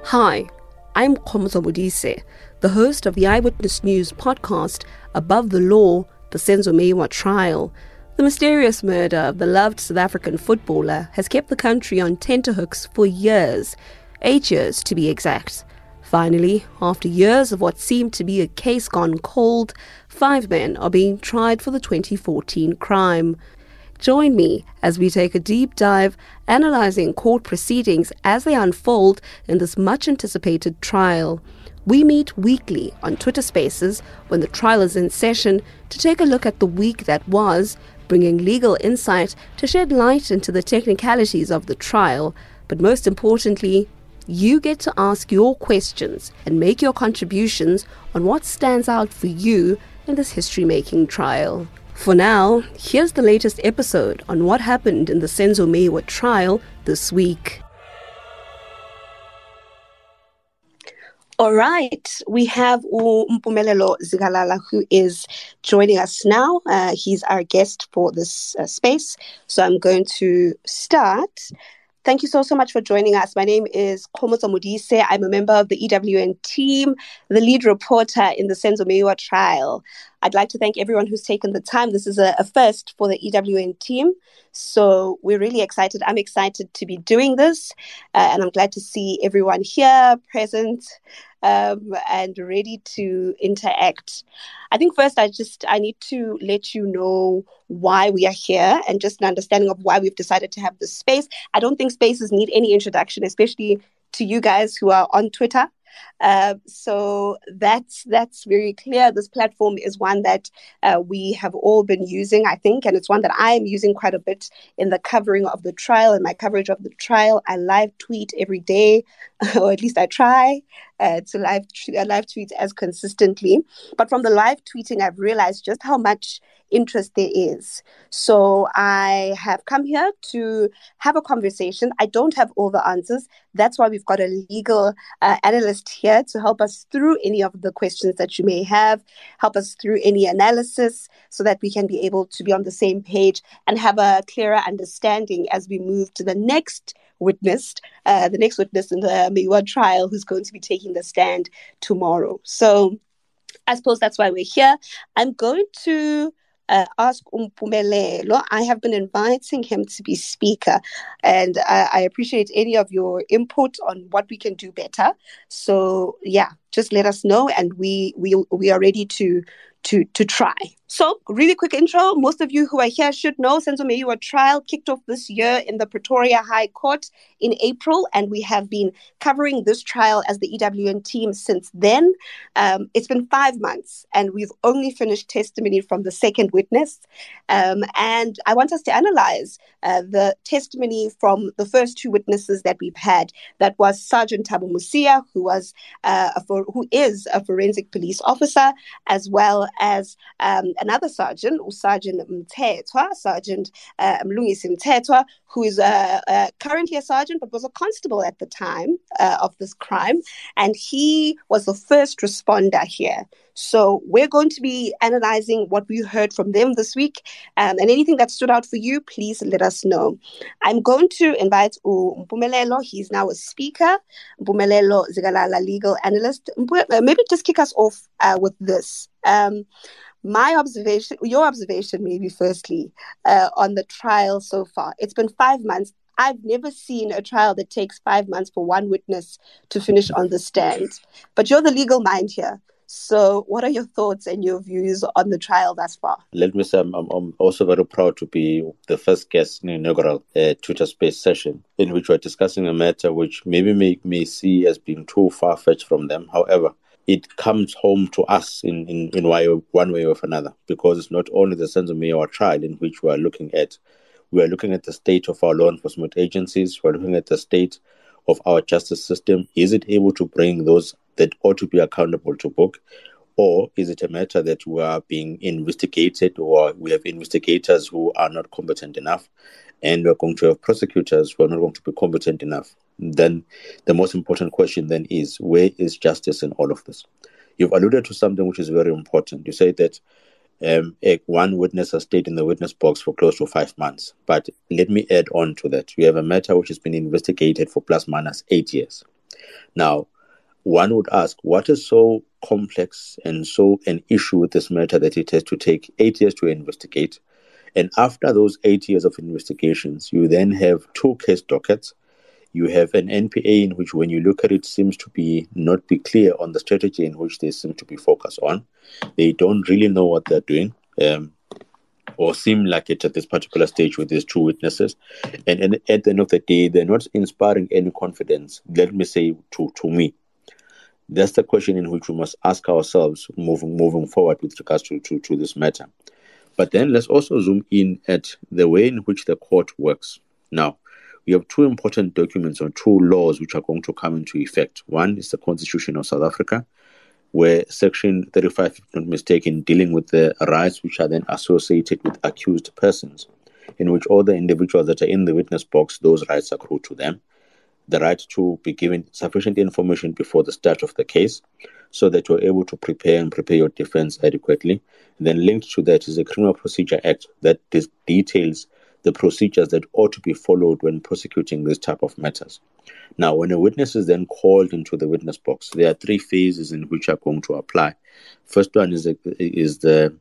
Hi, I'm Khomozo Modise, the host of the Eyewitness News podcast, Above the Law, the Senzo Meyiwa trial. The mysterious murder of the loved South African footballer has kept the country on tenterhooks for years, 8 years to be exact. Finally, after years of what seemed to be a case gone cold, 5 men are being tried for the 2014 crime. Join me as we take a deep dive analysing court proceedings as they unfold in this much-anticipated trial. We meet weekly on Twitter Spaces when the trial is in session to take a look at the week that was, bringing legal insight to shed light into the technicalities of the trial. But most importantly, you get to ask your questions and make your contributions on what stands out for you in this history-making trial. For now, here's the latest episode on what happened in the Senzo Meyiwa trial this week. All right, we have Mpumelelo Zikalala, who is joining us now. He's our guest for this space. So I'm going to start. Thank you so much for joining us. My name is Khomozo Modise. I'm a member of the EWN team, the lead reporter in the Senzo Meyiwa trial. I'd like to thank everyone who's taken the time. This is a first for the EWN team. So we're really excited. I'm excited to be doing this. And I'm glad to see everyone here present and ready to interact. I think first I need to let you know why we are here and just an understanding of why we've decided to have this space. I don't think spaces need any introduction, especially to you guys who are on Twitter. So that's very clear. This platform is one that we have all been using, I think, and it's one that I am using quite a bit in the covering of the trial and my coverage of the trial. I live tweet every day, or at least I try to live tweet as consistently. But from the live tweeting, I've realized just how much interest there is. So I have come here to have a conversation. I don't have all the answers. That's why we've got a legal analyst here to help us through any of the questions that you may have, help us through any analysis so that we can be able to be on the same page and have a clearer understanding as we move to the next witness in the Meyiwa trial who's going to be taking the stand tomorrow. So I suppose that's why we're here. I'm going to ask Mpumelelo. I have been inviting him to be speaker, and I appreciate any of your input on what we can do better. So yeah, just let us know, and we are ready to try. So, really quick intro. Most of you who are here should know Senzo Meyiwa trial kicked off this year in the Pretoria High Court in April, and we have been covering this trial as the EWN team since then. It's been 5 months, and we've only finished testimony from the second witness. And I want us to analyze the testimony from the first 2 witnesses that we've had. That was Sergeant Thabo Mosia, who is a forensic police officer, as well as another sergeant, Sergeant Mthethwa, Sergeant Mlungisi Mthethwa, who is currently a sergeant but was a constable at the time of this crime. And he was the first responder here. So we're going to be analyzing what we heard from them this week. And anything that stood out for you, please let us know. I'm going to invite Mpumelelo. He's now a speaker. Mpumelelo Zikalala, legal analyst. Maybe just kick us off with this. Your observation maybe firstly on the trial so far. It's been 5 months. I've never seen a trial that takes 5 months for one witness to finish on the stand. But you're the legal mind here. So what are your thoughts and your views on the trial thus far? Let me say I'm also very proud to be the first guest in the inaugural Twitter Space session in which we're discussing a matter which maybe may see as being too far-fetched from them. However, it comes home to us in one way or another, because it's not only the Senzo Meyiwa trial in which we are looking at. We are looking at the state of our law enforcement agencies. We're looking at the state of our justice system. Is it able to bring those that ought to be accountable to book? Or is it a matter that we are being investigated, or we have investigators who are not competent enough, and we're going to have prosecutors who are not going to be competent enough? Then the most important question then is, where is justice in all of this? You've alluded to something which is very important. You say that one witness has stayed in the witness box for close to 5 months. But let me add on to that. You have a matter which has been investigated for plus minus 8 years. Now, one would ask, what is so complex and so an issue with this matter that it has to take 8 years to investigate? And after those 8 years of investigations, you then have 2 case dockets. You have an NPA in which, when you look at it, seems to be not be clear on the strategy in which they seem to be focused on. They don't really know what they're doing, or seem like it at this particular stage with these 2 witnesses. And at the end of the day, they're not inspiring any confidence, let me say, to me. That's the question in which we must ask ourselves moving forward with regards to this matter. But then let's also zoom in at the way in which the court works. Now, we have 2 important documents or 2 laws which are going to come into effect. One is the Constitution of South Africa, where Section 35, if I'm not mistaken, dealing with the rights which are then associated with accused persons, in which all the individuals that are in the witness box, those rights accrue to them. The right to be given sufficient information before the start of the case so that you're able to prepare your defense adequately. And then linked to that is the Criminal Procedure Act that details the procedures that ought to be followed when prosecuting this type of matters. Now, when a witness is then called into the witness box, there are 3 phases in which are going to apply. First one is the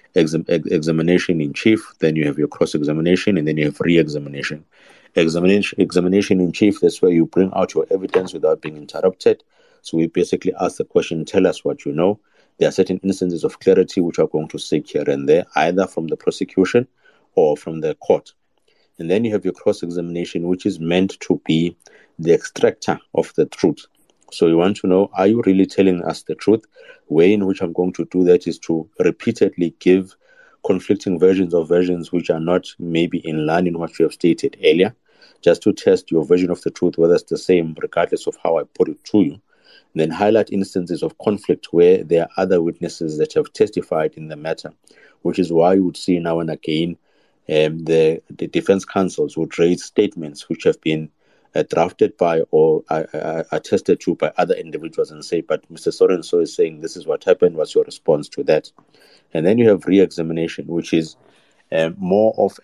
examination in chief, then you have your cross-examination, and then you have re-examination. Examination in chief, that's where you bring out your evidence without being interrupted. So we basically ask the question, tell us what you know. There are certain instances of clarity which are going to seek here and there, either from the prosecution or from the court. And then you have your cross-examination, which is meant to be the extractor of the truth. So you want to know, are you really telling us the truth? The way in which I'm going to do that is to repeatedly give conflicting versions which are not maybe in line in what you have stated earlier, just to test your version of the truth, whether it's the same, regardless of how I put it to you. And then highlight instances of conflict where there are other witnesses that have testified in the matter, which is why you would see now and again the defense counsels would raise statements which have been drafted by or attested to by other individuals and say, but Mr. So-and-so is saying this is what happened, what's your response to that? And then you have re-examination, which is more of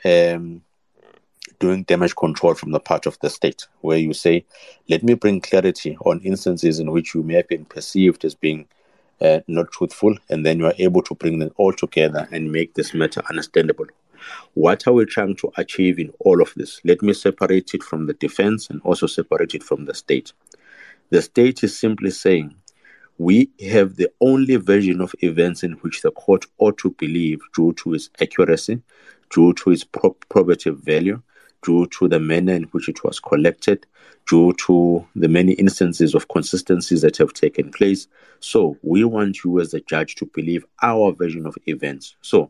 doing damage control from the part of the state, where you say, let me bring clarity on instances in which you may have been perceived as being not truthful, and then you are able to bring them all together and make this matter understandable. What are we trying to achieve in all of this? Let me separate it from the defense and also separate it from the state. The state is simply saying, we have the only version of events in which the court ought to believe due to its accuracy, due to its probative value, due to the manner in which it was collected, due to the many instances of consistencies that have taken place. So we want you as a judge to believe our version of events. So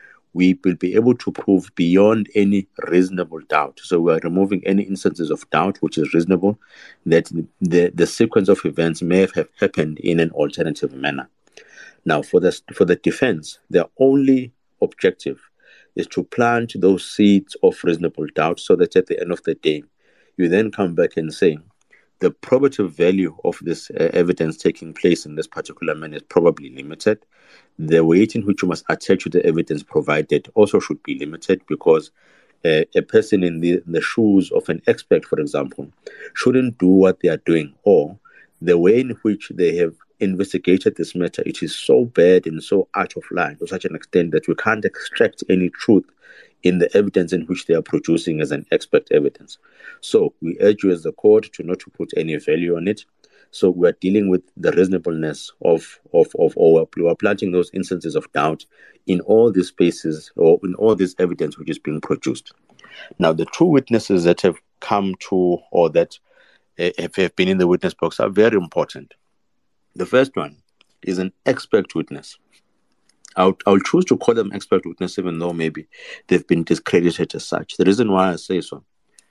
we will be able to prove beyond any reasonable doubt. So we are removing any instances of doubt, which is reasonable, that the sequence of events may have happened in an alternative manner. Now, for the defense, their only objective is to plant those seeds of reasonable doubt so that at the end of the day, you then come back and say, the probative value of this evidence taking place in this particular manner is probably limited. The weight in which you must attach to the evidence provided also should be limited, because a person in the shoes of an expert, for example, shouldn't do what they are doing, or the way in which they have investigated this matter, it is so bad and so out of line to such an extent that we can't extract any truth in the evidence in which they are producing as an expert evidence. So we urge you as the court to not to put any value on it. So we are dealing with the reasonableness of we are planting those instances of doubt in all these spaces or in all this evidence which is being produced. Now, the 2 witnesses that have come to or that have been in the witness box are very important. The first one is an expert witness. I'll choose to call them expert witness, even though maybe they've been discredited as such. The reason why I say so,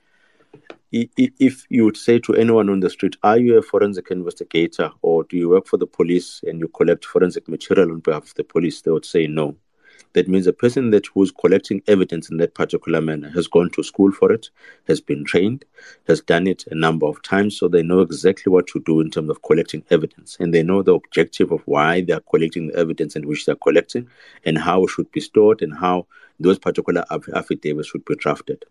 if you would say to anyone on the street, are you a forensic investigator or do you work for the police and you collect forensic material on behalf of the police, they would say no. That means a person who's collecting evidence in that particular manner has gone to school for it, has been trained, has done it a number of times, so they know exactly what to do in terms of collecting evidence. And they know the objective of why they are collecting the evidence in which they are collecting and how it should be stored and how those particular affidavits should be drafted.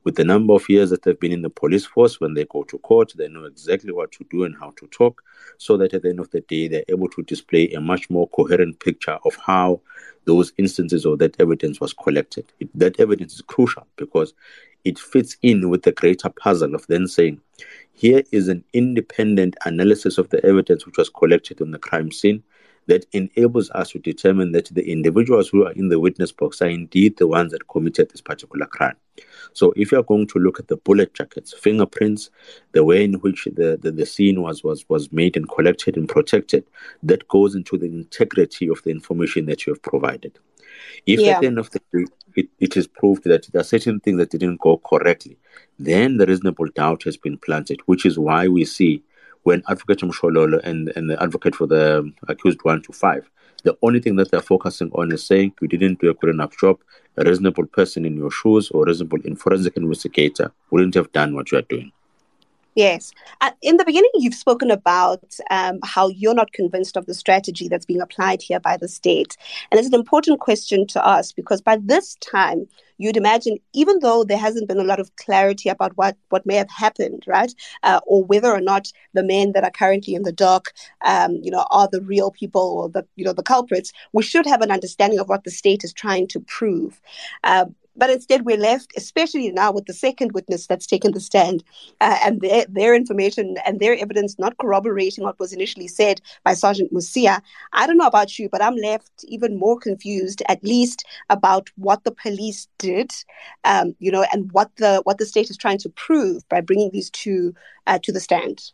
With the number of years that they've been in the police force, when they go to court, they know exactly what to do and how to talk, so that at the end of the day, they're able to display a much more coherent picture of how those instances or that evidence was collected. That evidence is crucial because it fits in with the greater puzzle of then saying, here is an independent analysis of the evidence which was collected on the crime scene that enables us to determine that the individuals who are in the witness box are indeed the ones that committed this particular crime. So if you're going to look at the bullet jackets, fingerprints, the way in which the scene was made and collected and protected, that goes into the integrity of the information that you have provided. If at the end of the day, it is proved that there are certain things that didn't go correctly, then the reasonable doubt has been planted, which is why we see when Advocate Mshololo and the advocate for the accused 1 to 5, the only thing that they're focusing on is saying you didn't do a good enough job. A reasonable person in your shoes or a reasonable forensic investigator wouldn't have done what you are doing. Yes. In the beginning, you've spoken about how you're not convinced of the strategy that's being applied here by the state. And it's an important question to ask because by this time, you'd imagine, even though there hasn't been a lot of clarity about what may have happened, right? Or whether or not the men that are currently in the dock, are the real people or the culprits, we should have an understanding of what the state is trying to prove. But instead, we're left, especially now with the second witness that's taken the stand, and their information and their evidence not corroborating what was initially said by Sergeant Musia. I don't know about you, but I'm left even more confused, at least about what the police did, and what the state is trying to prove by bringing these two to the stand.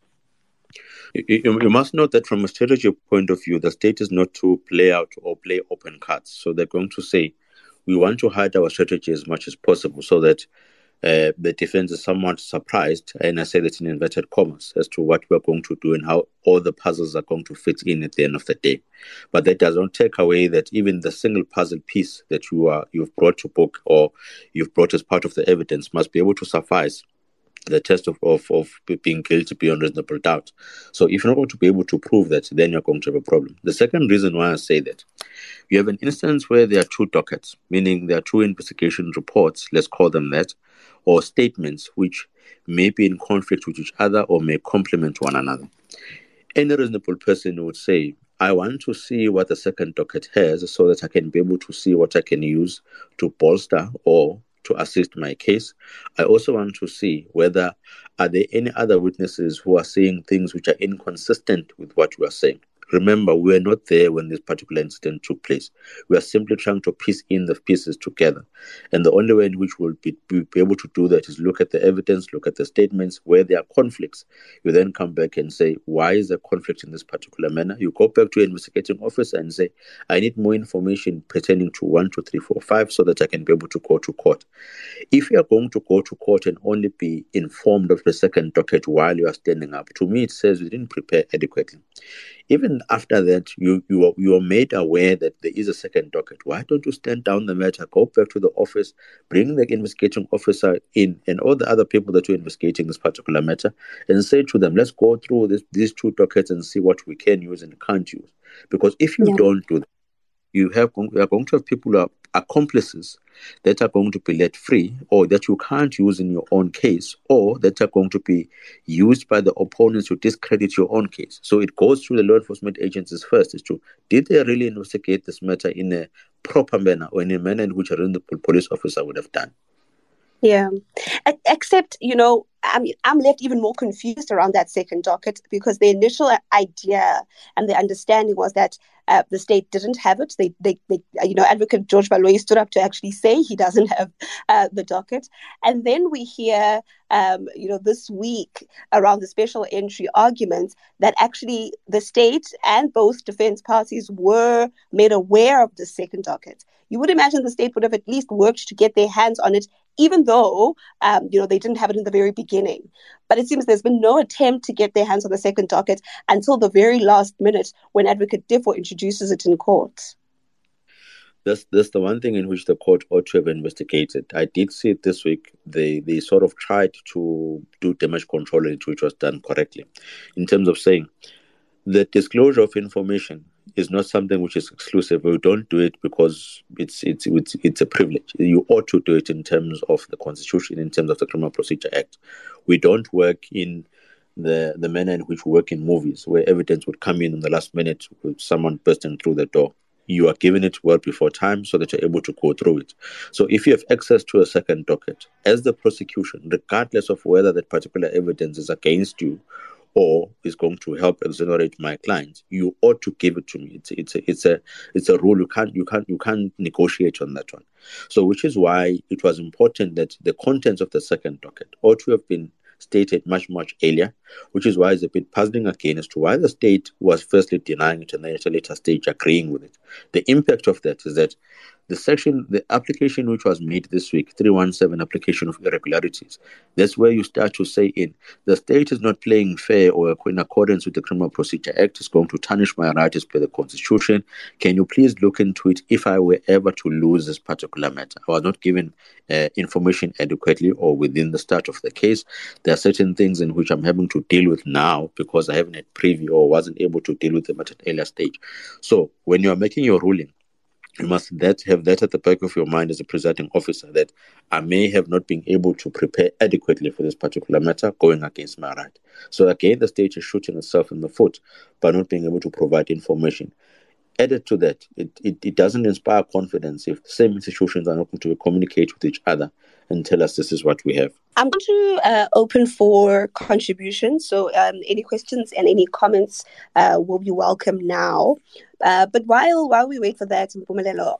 You must note that from a strategy point of view, the state is not to play out or play open cards. So they're going to say, we want to hide our strategy as much as possible so that the defense is somewhat surprised, and I say that in inverted commas, as to what we're going to do and how all the puzzles are going to fit in at the end of the day. But that does not take away that even the single puzzle piece that you've brought to book or you've brought as part of the evidence must be able to suffice the test of being guilty beyond reasonable doubt. So if you're not going to be able to prove that, then you're going to have a problem. The second reason why I say that, you have an instance where there are two dockets, meaning there are two investigation reports, let's call them that, or statements which may be in conflict with each other or may complement one another. Any reasonable person would say, I want to see what the second docket has so that I can be able to see what I can use to bolster or to assist my case. I also want to see whether are there any other witnesses who are saying things which are inconsistent with what we are saying. Remember, we were not there when this particular incident took place. We are simply trying to piece in the pieces together. And the only way in which we'll be able to do that is look at the evidence, look at the statements. Where there are conflicts, you then come back and say, why is there conflict in this particular manner? You go back to your investigating officer and say, I need more information pertaining to 1, 2, 3, 4, 5 so that I can be able to go to court. If you are going to go to court and only be informed of the second docket while you are standing up, to me it says you didn't prepare adequately. Even after that, you are made aware that there is a second docket. Why don't you stand down the matter, go back to the office, bring the investigating officer in and all the other people that you're investigating this particular matter and say to them, let's go through these two dockets and see what we can use and can't use. Because if you don't do that, you are going to have people who are accomplices that are going to be let free or that you can't use in your own case or that are going to be used by the opponents to discredit your own case. So it goes through the law enforcement agencies first as to, did they really investigate this matter in a proper manner or in a manner in which a reasonable police officer would have done? Yeah, except, I'm left even more confused around that second docket because the initial idea and the understanding was that the state didn't have it. They Advocate George Baloyi stood up to actually say he doesn't have the docket. And then we hear, this week around the special entry arguments that actually the state and both defense parties were made aware of the second docket. You would imagine the state would have at least worked to get their hands on it, even though, they didn't have it in the very beginning. But it seems there's been no attempt to get their hands on the second docket until the very last minute when Advocate Defo introduces it in court. That's the one thing in which the court ought to have investigated. I did see it this week. They sort of tried to do damage control, which was done correctly, in terms of saying the disclosure of information is not something which is exclusive. We don't do it because it's a privilege. You ought to do it in terms of the Constitution, in terms of the Criminal Procedure Act. We don't work in the manner in which we work in movies, where evidence would come in the last minute with someone bursting through the door. You are given it well before time so that you're able to go through it. So if you have access to a second docket, as the prosecution, regardless of whether that particular evidence is against you or is going to help exonerate my client, you ought to give it to me. It's a rule. You can't negotiate on that one. So which is why it was important that the contents of the second docket ought to have been stated much earlier, which is why it's a bit puzzling again as to why the state was firstly denying it and then at a later stage agreeing with it. The impact of that is that the application which was made this week, 317 application of irregularities, that's where you start to say the state is not playing fair or in accordance with the Criminal Procedure Act. It's going to tarnish my rights per the Constitution. Can you please look into it if I were ever to lose this particular matter? I was not given information adequately or within the start of the case. There are certain things in which I'm having to deal with now because I haven't had preview or wasn't able to deal with them at an earlier stage. So when you are making your ruling, you must have that at the back of your mind as a presiding officer, that I may have not been able to prepare adequately for this particular matter going against my right. So again, the state is shooting itself in the foot by not being able to provide information. Added to that, it doesn't inspire confidence if the same institutions are not going to communicate with each other and tell us this is what we have. I'm going to open for contributions. So any questions and any comments will be welcome now. But while we wait for that, Mpumelelo,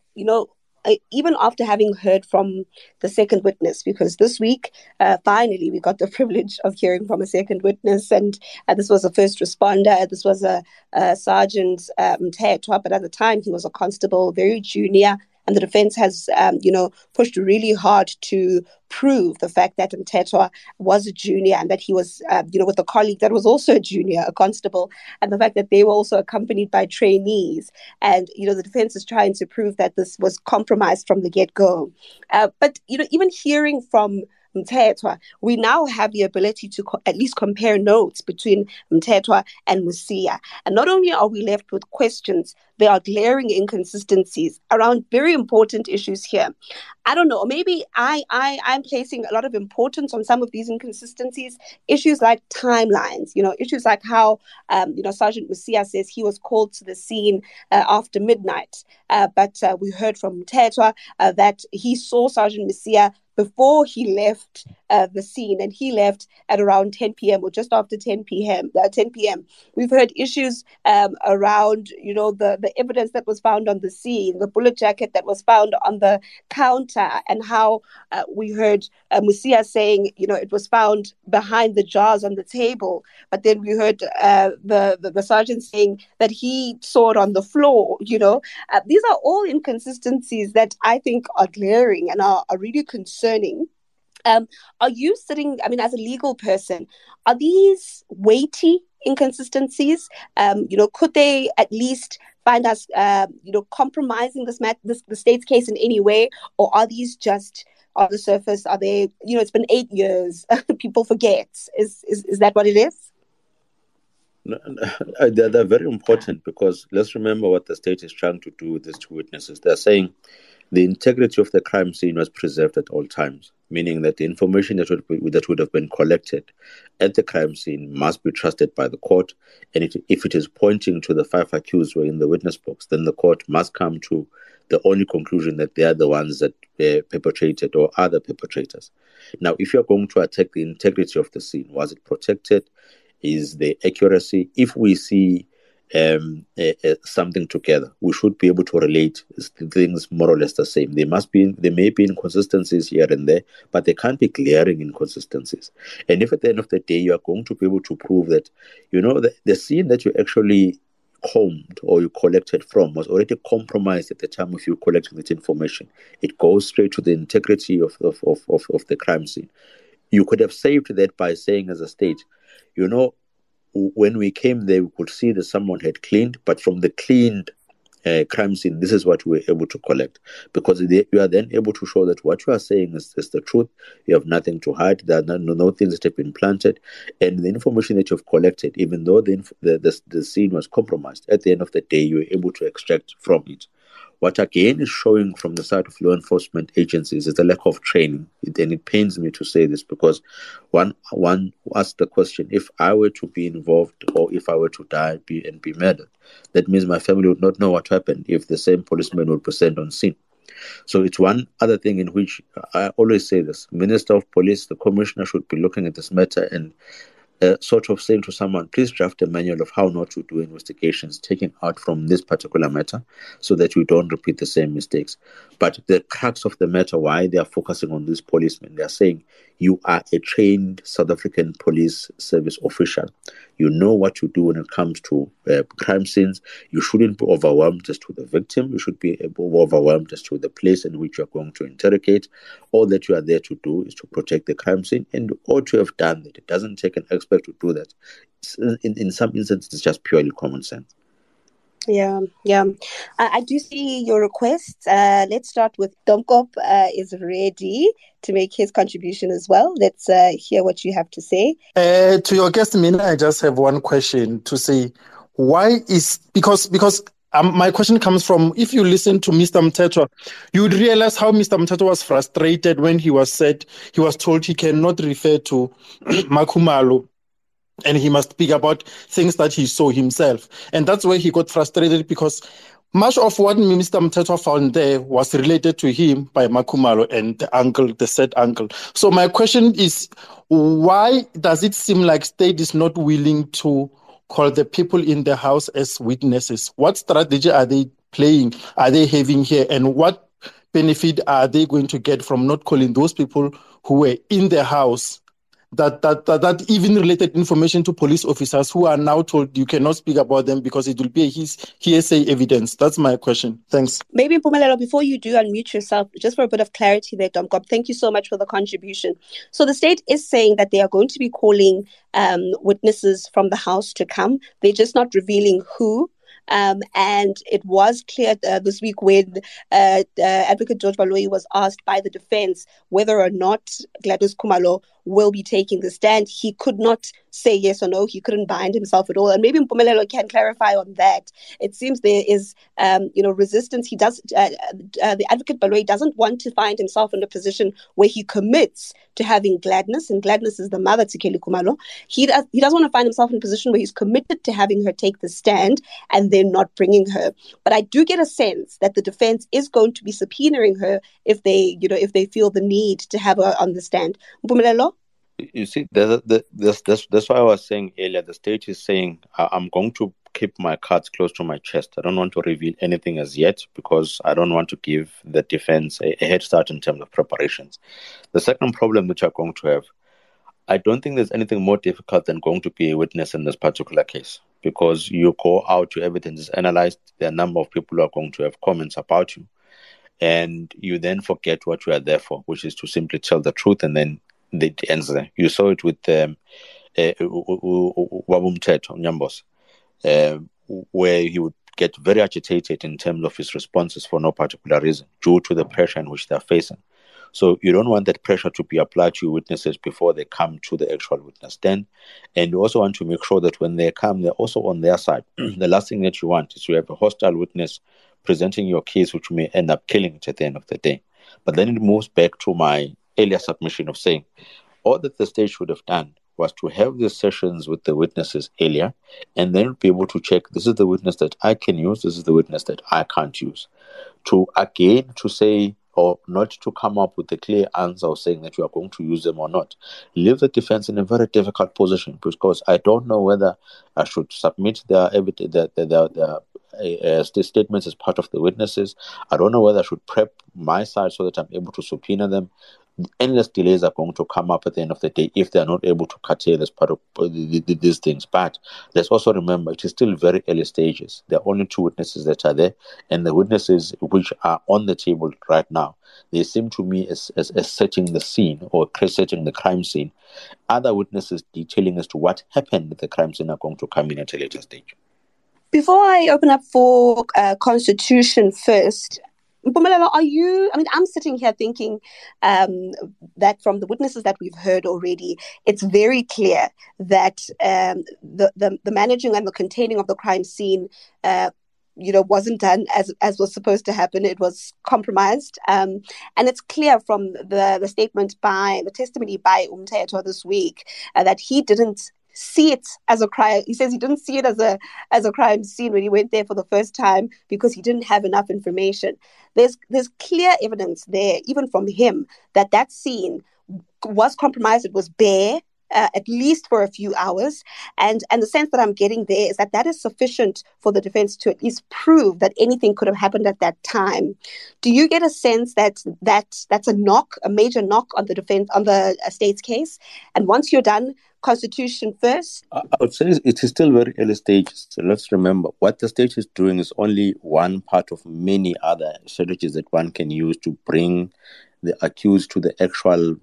even after having heard from the second witness, because this week, finally, we got the privilege of hearing from a second witness, and this was a first responder. This was a Sergeant Mthethwa, but at the time he was a constable, very junior, and the defense has, pushed really hard to prove the fact that Mthethwa was a junior and that he was, with a colleague that was also a junior, a constable, and the fact that they were also accompanied by trainees. And, the defense is trying to prove that this was compromised from the get-go. But, even hearing from Mthethwa, we now have the ability to at least compare notes between Mthethwa and Mosia. And not only are we left with questions, there are glaring inconsistencies around very important issues here. I don't know, maybe I'm placing a lot of importance on some of these inconsistencies, issues like timelines, issues like how, Sergeant Mosia says he was called to the scene after midnight. But we heard from Mthethwa that he saw Sergeant Mosia before he left the scene, and he left at around 10 p.m. or just after 10 p.m. We've heard issues around, the evidence that was found on the scene, the bullet jacket that was found on the counter, and how we heard Mosia saying, it was found behind the jars on the table. But then we heard the sergeant saying that he saw it on the floor. These are all inconsistencies that I think are glaring and are really concerning. Are you sitting, as a legal person, are these weighty inconsistencies? Could they at least find us, compromising the state's case in any way? Or are these just on the surface? Are they, it's been 8 years, people forget. Is that what it is? No, they're very important, because let's remember what the state is trying to do with these two witnesses. They're saying the integrity of the crime scene was preserved at all times, meaning that the information that would have been collected at the crime scene must be trusted by the court. And if it is pointing to the 5 accused who are in the witness box, then the court must come to the only conclusion that they are the ones that perpetrated or are the perpetrators. Now, if you're going to attack the integrity of the scene, was it protected? Is the accuracy? If we see something together, we should be able to relate things more or less the same. There may be inconsistencies here and there, but there can't be glaring inconsistencies. And if at the end of the day you are going to be able to prove that, the scene that you actually combed or you collected from was already compromised at the time of you collecting that information, it goes straight to the integrity of the crime scene. You could have saved that by saying, as a state, when we came there, we could see that someone had cleaned, but from the cleaned crime scene, this is what we're able to collect, because you are then able to show that what you are saying is the truth. You have nothing to hide. There are no things that have been planted, and the information that you've collected, even though the scene was compromised, at the end of the day, you were able to extract from it. What again is showing from the side of law enforcement agencies is the lack of training. And it pains me to say this, because one asked the question, if I were to be involved or if I were to die and be murdered, that means my family would not know what happened if the same policeman would present on scene. So it's one other thing in which I always say this: Minister of Police, the Commissioner should be looking at this matter and sort of saying to someone, please draft a manual of how not to do investigations, taking out from this particular matter, so that we don't repeat the same mistakes. But the crux of the matter, why they are focusing on these policemen, they are saying, you are a trained South African police service official. You know what to do when it comes to crime scenes. You shouldn't be overwhelmed just to the victim. You should be overwhelmed just to the place in which you are going to interrogate. All that you are there to do is to protect the crime scene, and you ought to have done that. It doesn't take an expert to do that. In some instances, it's just purely common sense. Yeah. I do see your request. Let's start with Domkop is ready to make his contribution as well. Let's hear what you have to say. To your guest, Mina, I just have one question to say. Why is because my question comes from, if you listen to Mr. Mthethwa, you would realize how Mr. Mthethwa was frustrated when he was told he cannot refer to Makhumalo, and he must speak about things that he saw himself. And that's where he got frustrated, because much of what Mr. Mthethwa found there was related to him by Makhumalo and the said uncle. So my question is, why does it seem like state is not willing to call the people in the house as witnesses? What strategy are they playing? Are they having here? And what benefit are they going to get from not calling those people who were in the house? That even related information to police officers who are now told you cannot speak about them because it will be hearsay evidence. That's my question. Thanks. Maybe, Mpumelelo, before you do unmute yourself, just for a bit of clarity there, Domkop, thank you so much for the contribution. So the state is saying that they are going to be calling witnesses from the house to come. They're just not revealing who. And it was clear this week when Advocate George Baloyi was asked by the defense whether or not Gladys Khumalo will be taking the stand. He could not say yes or no. He couldn't bind himself at all. And maybe Mpumelelo can clarify on that. It seems there is, resistance. The Advocate Baloyi doesn't want to find himself in a position where he commits to having Gladness, and Gladness is the mother to Kelly Khumalo. He doesn't want to find himself in a position where he's committed to having her take the stand and then not bringing her. But I do get a sense that the defense is going to be subpoenaing her if they feel the need to have her on the stand. Mpumelelo? You see, that's why I was saying earlier, the state is saying, I'm going to keep my cards close to my chest. I don't want to reveal anything as yet, because I don't want to give the defense a head start in terms of preparations. The second problem which I'm going to have, I don't think there's anything more difficult than going to be a witness in this particular case, because you go out, your evidence is analyzed, there are a number of people who are going to have comments about you, and you then forget what you are there for, which is to simply tell the truth, and then the answer. You saw it with Wabumteto Nyambos, where he would get very agitated in terms of his responses for no particular reason, due to the pressure in which they're facing. So you don't want that pressure to be applied to your witnesses before they come to the actual witness stand. And you also want to make sure that when they come, they're also on their side. The last thing that you want is to have a hostile witness presenting your case, which may end up killing it at the end of the day. But then it moves back to my earlier submission of saying, all that the state should have done was to have these sessions with the witnesses earlier, and then be able to check, this is the witness that I can use, this is the witness that I can't use. To say, or not to come up with a clear answer of saying that you are going to use them or not, leave the defense in a very difficult position, because I don't know whether I should submit their evidence, their statements as part of the witnesses. I don't know whether I should prep my side so that I'm able to subpoena them. Endless delays are going to come up at the end of the day if they are not able to curtail as part of these things. But let's also remember, it is still very early stages. There are only 2 witnesses that are there, and the witnesses which are on the table right now, they seem to me as setting the scene, or setting the crime scene. Other witnesses detailing as to what happened at the crime scene are going to come in at a later stage. Before I open up for Constitution First, Mpumelelo, I'm sitting here thinking that from the witnesses that we've heard already, it's very clear that the managing and the containing of the crime scene wasn't done as was supposed to happen. It was compromised. And it's clear from the testimony by Mthethwa this week that he didn't see it as a crime. He says he didn't see it as a crime scene when he went there for the first time because he didn't have enough information. There's clear evidence there, even from him, that scene was compromised. It was bare. At least for a few hours. And the sense that I'm getting there is that is sufficient for the defense to at least prove that anything could have happened at that time. Do you get a sense that that's a major knock on the defense, on the state's case? And once you're done, Constitution First? I would say it is still very early stages. So let's remember what the state is doing is only one part of many other strategies that one can use to bring the accused to the actual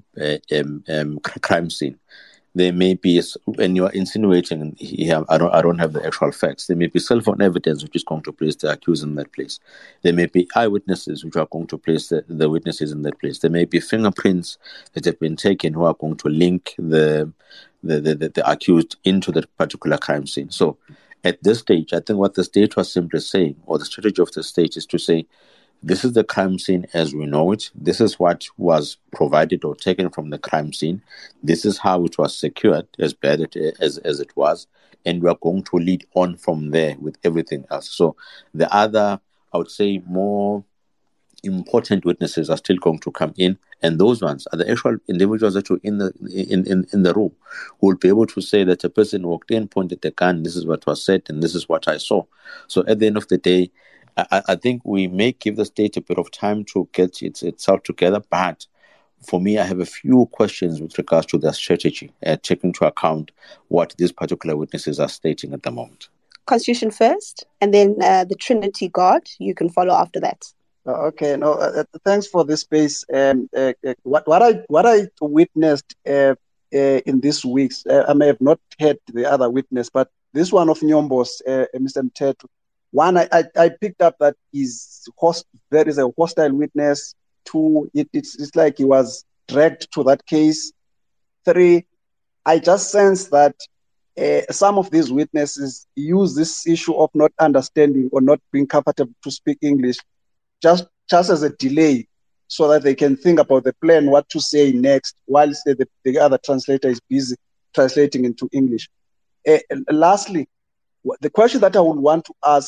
crime scene. There may be, when you are insinuating here, I don't have the actual facts. There may be cell phone evidence which is going to place the accused in that place. There may be eyewitnesses which are going to place the witnesses in that place. There may be fingerprints that have been taken who are going to link the accused into that particular crime scene. So at this stage, I think what the state was simply saying, or the strategy of the state, is to say, this is the crime scene as we know it. This is what was provided or taken from the crime scene. This is how it was secured, as bad as it was. And we are going to lead on from there with everything else. So the other, I would say, more important witnesses are still going to come in. And those ones are the actual individuals that were in the room who will be able to say that a person walked in, pointed the gun, this is what was said, and this is what I saw. So at the end of the day, I think we may give the state a bit of time to get itself together, but for me, I have a few questions with regards to their strategy, taking into account what these particular witnesses are stating at the moment. Constitution First, and then the Trinity God. You can follow after that. Okay. No. Thanks for this space. What I witnessed in these weeks, I may have not heard the other witness, but this one of Nyombos, Mr. Mthethwa. One, I picked up that there is a hostile witness. Two, it's like he was dragged to that case. Three, I just sense that some of these witnesses use this issue of not understanding or not being comfortable to speak English just as a delay so that they can think about the plan, what to say next, whilst the other translator is busy translating into English. Lastly, the question that I would want to ask,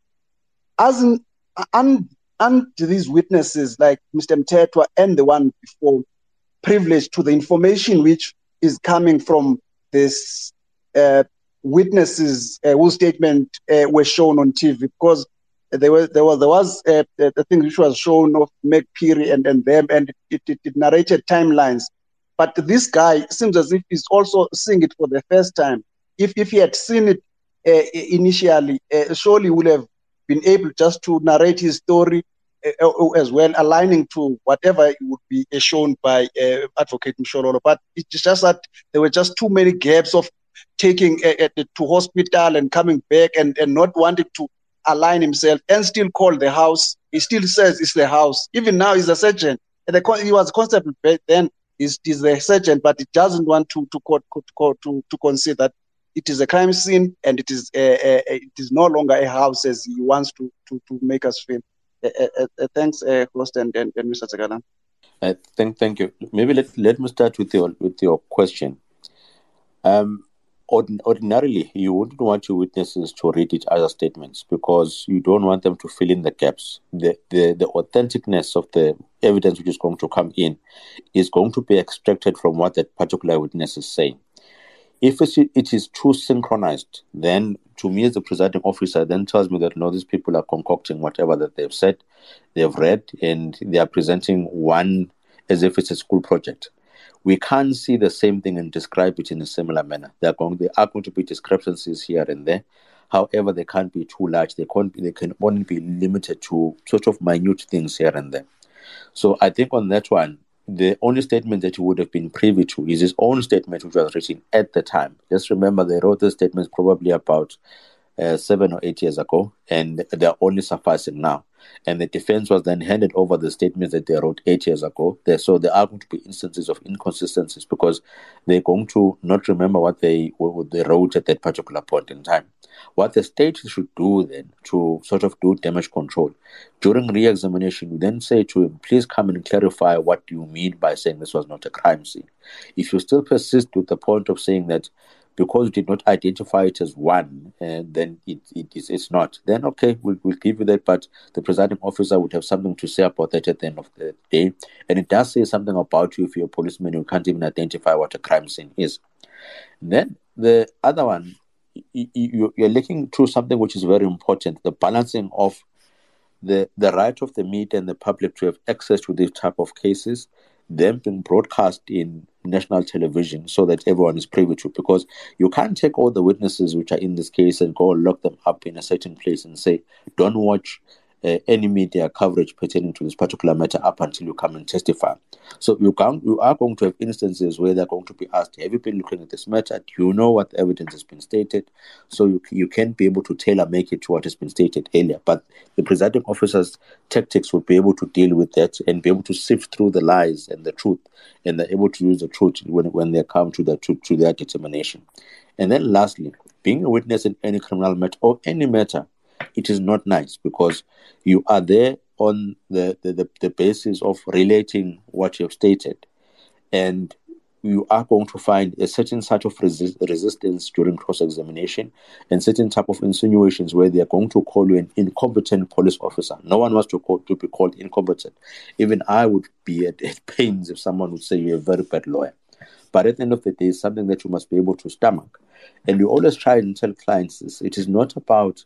and these witnesses like Mr. Mthethwa and the one before privileged to the information which is coming from this witnesses whose statement were shown on TV, because there was the thing which was shown of Meg Phiri and them, and it narrated timelines. But this guy seems as if he's also seeing it for the first time. If he had seen it initially, surely would have been able just to narrate his story as well, aligning to whatever would be shown by Advocate Mshololo. But it's just that there were just too many gaps of taking to hospital and coming back and not wanting to align himself and still call the house. He still says it's the house. Even now he's a surgeon. He was a constable back then. He's the surgeon, but he doesn't want to concede that it is a crime scene and it is no longer a house as he wants to make us feel. Thanks, Host and Mr. Tsegala. Thank you. Maybe let me start with your question. Ordinarily, you wouldn't want your witnesses to read each other's statements because you don't want them to fill in the gaps. The authenticness of the evidence which is going to come in is going to be extracted from what that particular witness is saying. If it is too synchronized, then to me as the presiding officer then tells me that no, these people are concocting whatever that they've said, they've read, and they are presenting one as if it's a school project. We can't see the same thing and describe it in a similar manner. There are going to be discrepancies here and there. However, they can't be too large. They can only be limited to sort of minute things here and there. So I think on that one, the only statement that he would have been privy to is his own statement, which was written at the time. Just remember, they wrote the statements probably about 7 or 8 years ago, and they're only sufficing now. And the defense was then handed over the statements that they wrote 8 years ago. So there are going to be instances of inconsistencies because they're going to not remember what they wrote at that particular point in time. What the state should do then to sort of do damage control, during re-examination, you then say to him, please come and clarify what you mean by saying this was not a crime scene. If you still persist with the point of saying that because you did not identify it as one, and then it's not, then okay, we'll give you that, but the presiding officer would have something to say about that at the end of the day. And it does say something about you if you're a policeman, you can't even identify what a crime scene is. Then the other one, you're looking to something which is very important, the balancing of the right of the media and the public to have access to these type of cases, them being broadcast in national television so that everyone is privy to, because you can't take all the witnesses which are in this case and go lock them up in a certain place and say, don't watch any media coverage pertaining to this particular matter up until you come and testify. So you are going to have instances where they're going to be asked, have you been looking at this matter? Do you know what evidence has been stated? So you can be able to tailor make it to what has been stated earlier. But the presiding officer's tactics will be able to deal with that and be able to sift through the lies and the truth, and they're able to use the truth when they come to their determination. And then lastly, being a witness in any criminal matter or any matter, it is not nice because you are there on the basis of relating what you have stated, and you are going to find a certain sort of resistance during cross-examination and certain type of insinuations where they are going to call you an incompetent police officer. No one wants to be called incompetent. Even I would be at pains if someone would say you're a very bad lawyer. But at the end of the day, it's something that you must be able to stomach. And you always try and tell clients this. It is not about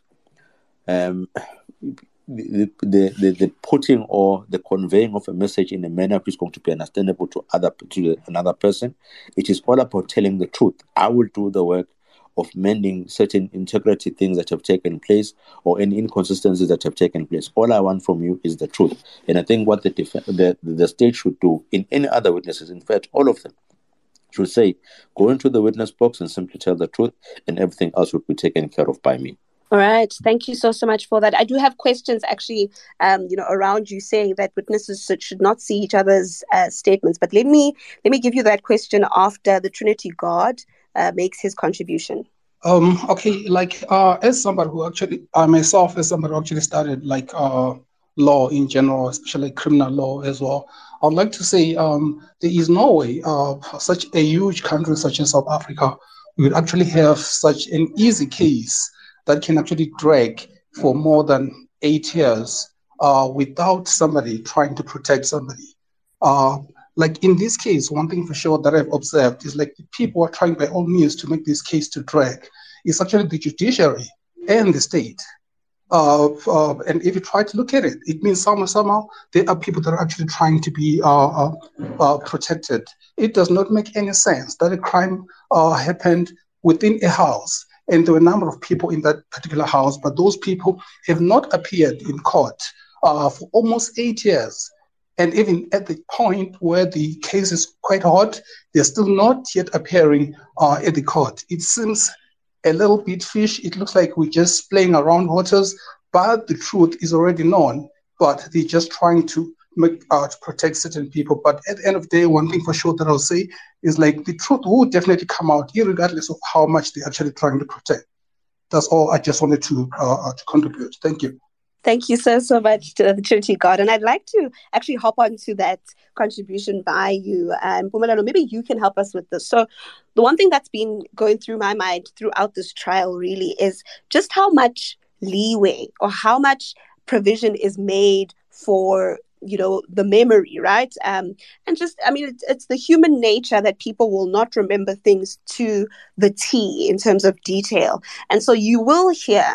the putting or the conveying of a message in a manner which is going to be understandable to another person. It is all about telling the truth. I will do the work of mending certain integrity things that have taken place or any inconsistencies that have taken place. All I want from you is the truth. And I think what the state should do in any other witnesses, in fact, all of them, should say, go into the witness box and simply tell the truth, and everything else will be taken care of by me. All right. Thank you so much for that. I do have questions actually, around you saying that witnesses should not see each other's statements. But let me give you that question after the Trinity Guard makes his contribution. Okay. As somebody who actually, myself as somebody who actually studied law in general, especially criminal law as well, I'd like to say there is no way such a huge country such as South Africa would actually have such an easy case that can actually drag for more than 8 years without somebody trying to protect somebody. In this case, one thing for sure that I've observed is the people are trying by all means to make this case to drag. It's actually the judiciary and the state. And if you try to look at it, it means somehow there are people that are actually trying to be protected. It does not make any sense that a crime happened within a house, and there were a number of people in that particular house, but those people have not appeared in court for almost 8 years. And even at the point where the case is quite hot, they're still not yet appearing at the court. It seems a little bit fishy. It looks like we're just playing around waters, but the truth is already known, but they're just trying to to protect certain people. But at the end of the day, one thing for sure that I'll say is the truth will definitely come out, regardless of how much they're actually trying to protect. That's all I just wanted to contribute. Thank you. Thank you so much to the Trinity Guard. And I'd like to actually hop on to that contribution by you. Mpumelelo, maybe you can help us with this. So the one thing that's been going through my mind throughout this trial really is just how much leeway or how much provision is made for the memory, right? And it's the human nature that people will not remember things to the T in terms of detail. And so you will hear,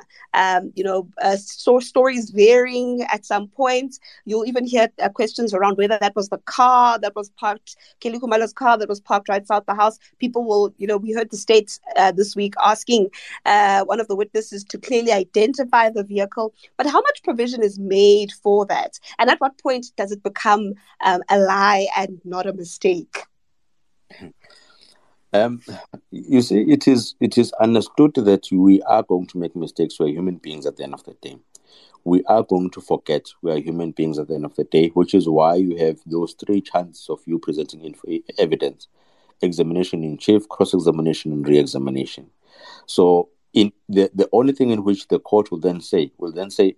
stories varying at some point. You'll even hear questions around whether that was the car that was parked, Kelly Khumalo's car that was parked right outside the house. People will, we heard the state this week asking one of the witnesses to clearly identify the vehicle. But how much provision is made for that? And at what point does it become a lie and not a mistake? Um, you see, it is understood that we are going to make mistakes. We're human beings at the end of the day. We are going to forget we are human beings at the end of the day, which is why you have those three chances of you presenting evidence: examination in chief, cross-examination, and re-examination. So, in the only thing in which the court will then say,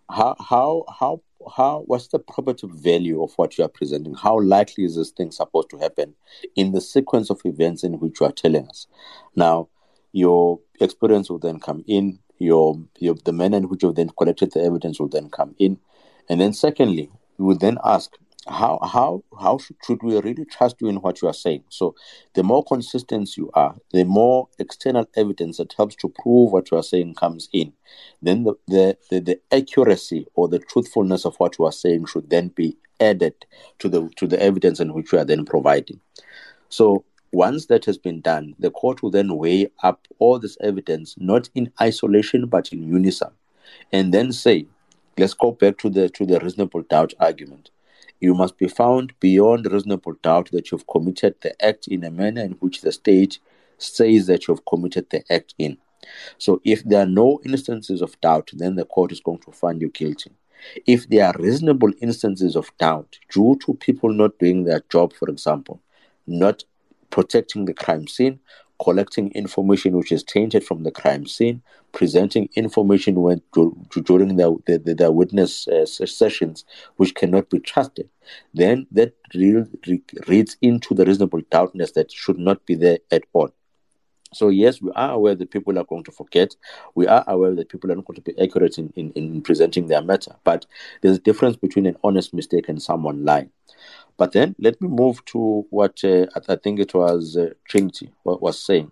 how what's the probative value of what you are presenting? How likely is this thing supposed to happen in the sequence of events in which you are telling us? Now, your experience will then come in. Your the manner in which you've then collected the evidence will then come in, and then secondly, we will then ask how should we really trust you in what you are saying? So the more consistent you are, the more external evidence that helps to prove what you are saying comes in, then the accuracy or the truthfulness of what you are saying should then be added to the evidence in which you are then providing. So once that has been done, the court will then weigh up all this evidence, not in isolation but in unison, and then say, let's go back to the reasonable doubt argument. You must be found beyond reasonable doubt that you've committed the act in a manner in which the state says that you've committed the act in. So if there are no instances of doubt, then the court is going to find you guilty. If there are reasonable instances of doubt due to people not doing their job, for example, not protecting the crime scene, collecting information which is tainted from the crime scene, presenting information during their witness sessions which cannot be trusted, then that reads into the reasonable doubtness that should not be there at all. So yes, we are aware that people are going to forget. We are aware that people are not going to be accurate in presenting their matter. But there's a difference between an honest mistake and someone lying. But then let me move to what I think it was Trinity was saying,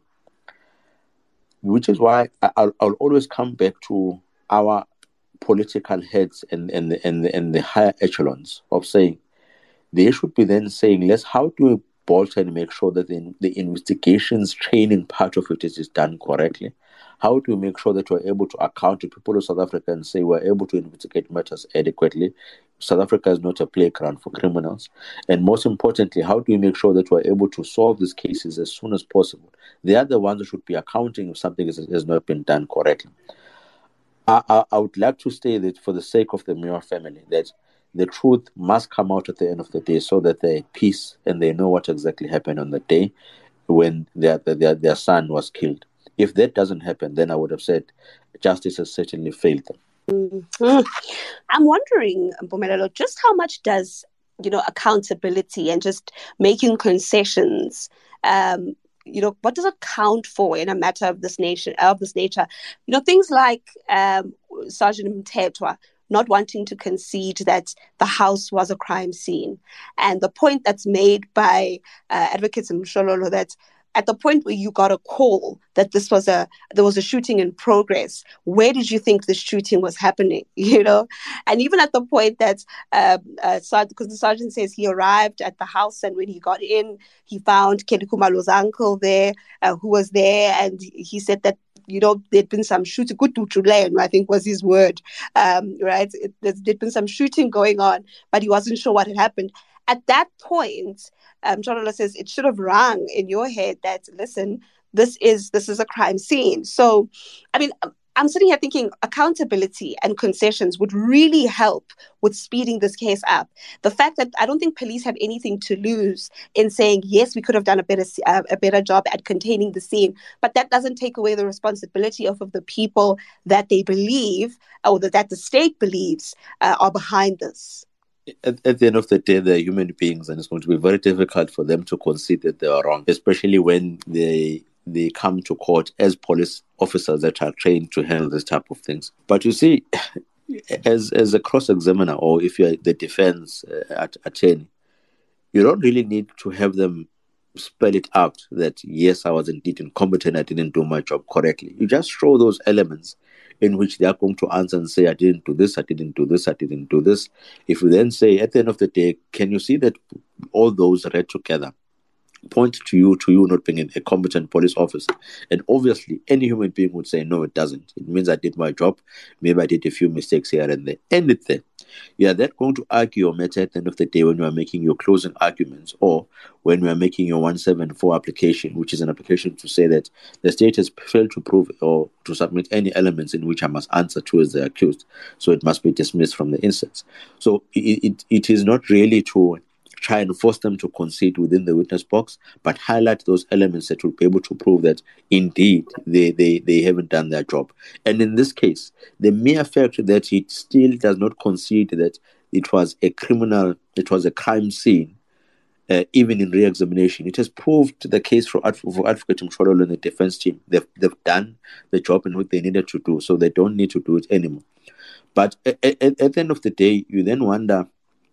which is why I'll always come back to our political heads and the higher echelons of saying they should be then saying, how do we bolster and make sure that the investigations training part of it is done correctly? How do we make sure that we're able to account to people of South Africa and say we're able to investigate matters adequately? South Africa is not a playground for criminals. And most importantly, how do we make sure that we're able to solve these cases as soon as possible? They are the ones who should be accounting if something has not been done correctly. I would like to say that for the sake of the Muir family, that the truth must come out at the end of the day so that they're at peace and they know what exactly happened on the day when their son was killed. If that doesn't happen, then I would have said justice has certainly failed them. Mm-hmm. I'm wondering, Mpumelelo, just how much does accountability and just making concessions, what does it count for in a matter of this nature? Things like Sergeant Mthethwa not wanting to concede that the house was a crime scene, and the point that's made by Advocate Mshololo that at the point where you got a call that there was a shooting in progress, where did you think the shooting was happening? And even at the point that because the sergeant says he arrived at the house, and when he got in, he found Kelly Khumalo's uncle there, who was there, and he said that there'd been some shooting. I think was his word, right? There'd been some shooting going on, but he wasn't sure what had happened. At that point, Mshololo says it should have rung in your head that, listen, this is a crime scene. So, I mean, I'm sitting here thinking accountability and concessions would really help with speeding this case up. The fact that I don't think police have anything to lose in saying, yes, we could have done a better job at containing the scene, but that doesn't take away the responsibility of the people that they believe, or that the state believes are behind this. At the end of the day, they're human beings, and it's going to be very difficult for them to concede that they are wrong, especially when they come to court as police officers that are trained to handle this type of things. But you see, as a cross-examiner, or if you're the defense attorney, you don't really need to have them spell it out that, yes, I was indeed incompetent, I didn't do my job correctly. You just show those elements in which they are going to answer and say, I didn't do this, I didn't do this, I didn't do this. If you then say, at the end of the day, can you see that all those read together point to you not being a competent police officer? And obviously, any human being would say, no, it doesn't. It means I did my job. Maybe I did a few mistakes here and there. End it there. You are then going to argue your matter at the end of the day when you are making your closing arguments, or when you are making your 174 application, which is an application to say that the state has failed to prove or to submit any elements in which I must answer towards the accused. So it must be dismissed from the instance. So it is not really to try and force them to concede within the witness box, but highlight those elements that will be able to prove that indeed they haven't done their job. And in this case, the mere fact that it still does not concede that it was a crime scene, even in re-examination, it has proved the case for Advocate Mshololo and the defense team. They've done the job in what they needed to do, so they don't need to do it anymore. But at the end of the day, you then wonder,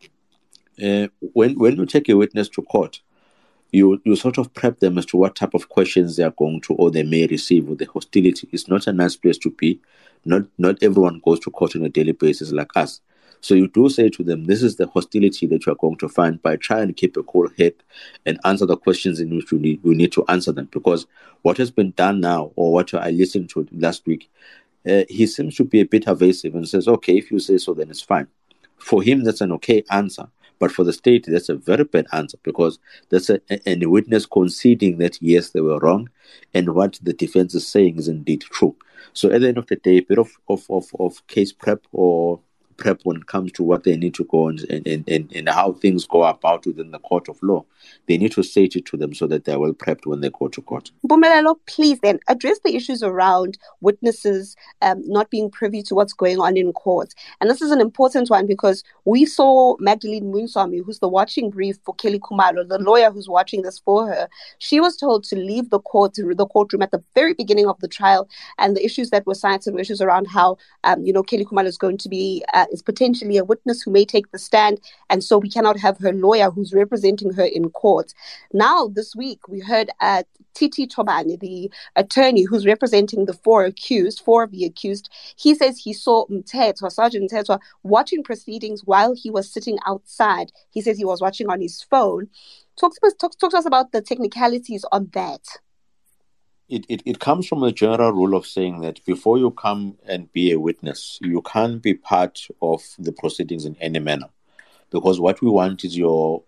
when you take a witness to court, you sort of prep them as to what type of questions they are going to or they may receive with the hostility. It's not a nice place to be. Not everyone goes to court on a daily basis like us. So you do say to them, this is the hostility that you are going to find, by trying to keep a cool head and answer the questions in which you need to answer them. Because what has been done now, or what I listened to last week, he seems to be a bit evasive and says, okay, if you say so, then it's fine. For him, that's an okay answer. But for the state, that's a very bad answer, because that's a witness conceding that, yes, they were wrong, and what the defense is saying is indeed true. So at the end of the day, a bit of case prep or prep when it comes to what they need to go and how things go about within the court of law. They need to state it to them so that they're well prepped when they go to court. Mpumelelo, please then address the issues around witnesses not being privy to what's going on in court. And this is an important one, because we saw Magdalene Munswami, who's the watching brief for Kelly Khumalo, the lawyer who's watching this for her. She was told to leave the courtroom at the very beginning of the trial, and the issues that were cited were issues around how Kelly Khumalo is going to be is potentially a witness who may take the stand, and so we cannot have her lawyer who's representing her in court. Now, this week, we heard Titi Tobani, the attorney who's representing the four of the accused. He says he saw Sergeant Mthethwa, watching proceedings while he was sitting outside. He says he was watching on his phone. Talk to us about the technicalities on that. It comes from a general rule of saying that before you come and be a witness, you can't be part of the proceedings in any manner, because what we want is your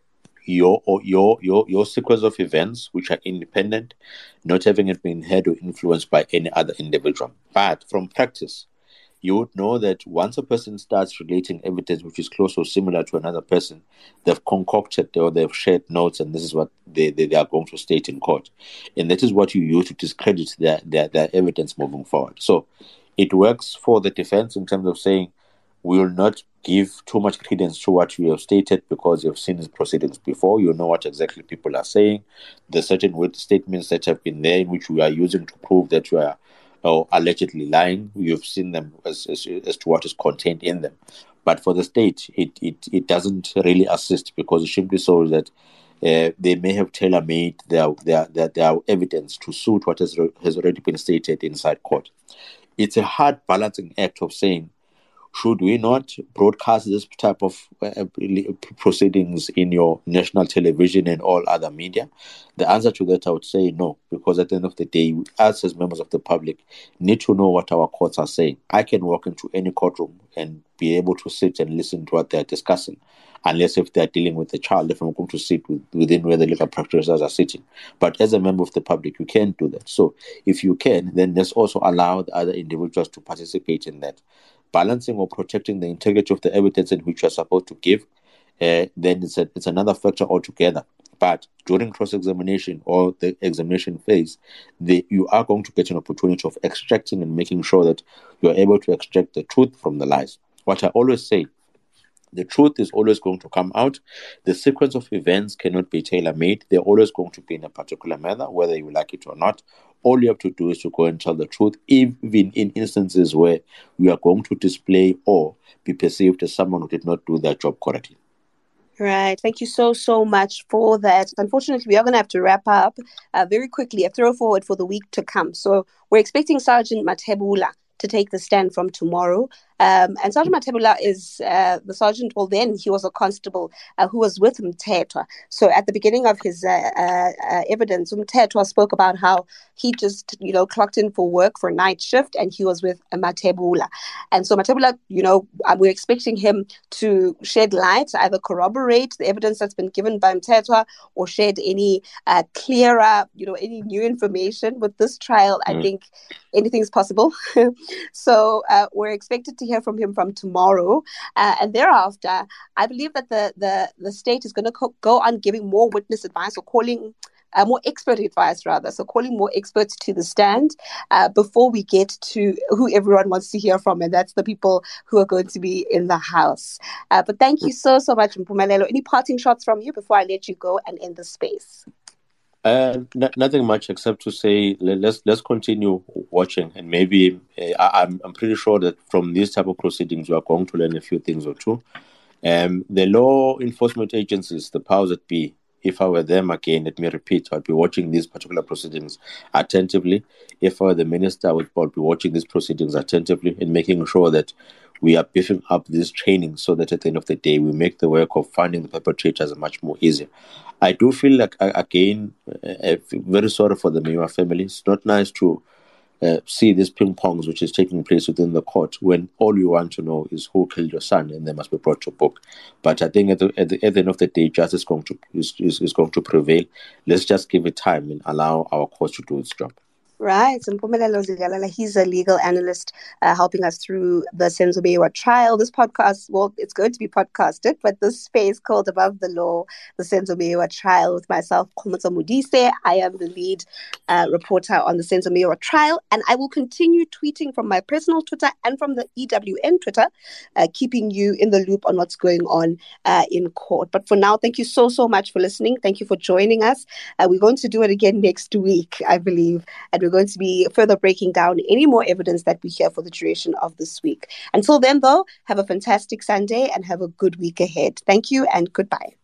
sequence of events which are independent, not having it been heard or influenced by any other individual. But from practice, you would know that once a person starts relating evidence which is close or similar to another person, they've concocted or they've shared notes, and this is what they are going to state in court. And that is what you use to discredit their evidence moving forward. So it works for the defense in terms of saying, we will not give too much credence to what you have stated because you've seen these proceedings before. You know what exactly people are saying. There's certain statements that have been there in which we are using to prove that you are allegedly lying. You've seen them as to what is contained in them. But for the state, it doesn't really assist, because it simply shows that they may have tailor-made their evidence to suit what has already been stated inside court. It's a hard balancing act of saying, should we not broadcast this type of proceedings in your national television and all other media? The answer to that, I would say no, because at the end of the day, us as members of the public need to know what our courts are saying. I can walk into any courtroom and be able to sit and listen to what they're discussing, unless if they're dealing with a child, if I'm going to sit within where the legal practitioners are sitting. But as a member of the public, you can't do that. So if you can, then let's also allow the other individuals to participate in that. Balancing or protecting the integrity of the evidence in which you are supposed to give, then it's another factor altogether. But during cross-examination or the examination phase, you are going to get an opportunity of extracting and making sure that you are able to extract the truth from the lies. What I always say, the truth is always going to come out. The sequence of events cannot be tailor-made. They're always going to be in a particular manner, whether you like it or not. All you have to do is to go and tell the truth, even in instances where you are going to display or be perceived as someone who did not do their job correctly. Right. Thank you so much for that. Unfortunately, we are going to have to wrap up very quickly. A throw forward for the week to come. So we're expecting Sergeant Mathebula to take the stand from tomorrow. And Sergeant Matebula is the sergeant. Well, then he was a constable who was with Mthethwa. So at the beginning of his evidence, Mthethwa spoke about how he just, clocked in for work for a night shift, and he was with Matebula. And so Matebula, we're expecting him to shed light, either corroborate the evidence that's been given by Mthethwa or shed any clearer, any new information. With this trial, I think anything's possible. So we're expected to hear from him from tomorrow. And thereafter, I believe that the state is going to go on giving more witness advice, or calling more expert advice, rather. So calling more experts to the stand before we get to who everyone wants to hear from, and that's the people who are going to be in the house. But thank you so much, Mpumelelo. Any parting shots from you before I let you go and end the space? Nothing much except to say let's continue watching, and maybe I'm pretty sure that from these type of proceedings we are going to learn a few things or two. The law enforcement agencies, the powers that be, if I were them again, let me repeat, I'd be watching these particular proceedings attentively. If I were the minister, I would be watching these proceedings attentively and making sure that we are beefing up this training so that at the end of the day, we make the work of finding the perpetrators much more easier. I do feel like, again, very sorry for the Meyiwa family. It's not nice to see these ping-pongs which is taking place within the court when all you want to know is who killed your son, and they must be brought to book. But I think at the end of the day, justice is going to prevail. Let's just give it time and allow our courts to do its job. Right. So Mpumelelo Zikalala, he's a legal analyst helping us through the Senzo Meyiwa trial. This podcast, well, it's going to be podcasted, but this space called Above the Law, the Senzo Meyiwa trial, with myself, Khomotso Modise. I am the lead reporter on the Senzo Meyiwa trial, and I will continue tweeting from my personal Twitter and from the EWN Twitter, keeping you in the loop on what's going on in court. But for now, thank you so much for listening. Thank you for joining us. We're going to do it again next week, I believe, and we're going to be further breaking down any more evidence that we hear for the duration of this week. Until then, though, have a fantastic Sunday and have a good week ahead. Thank you and goodbye.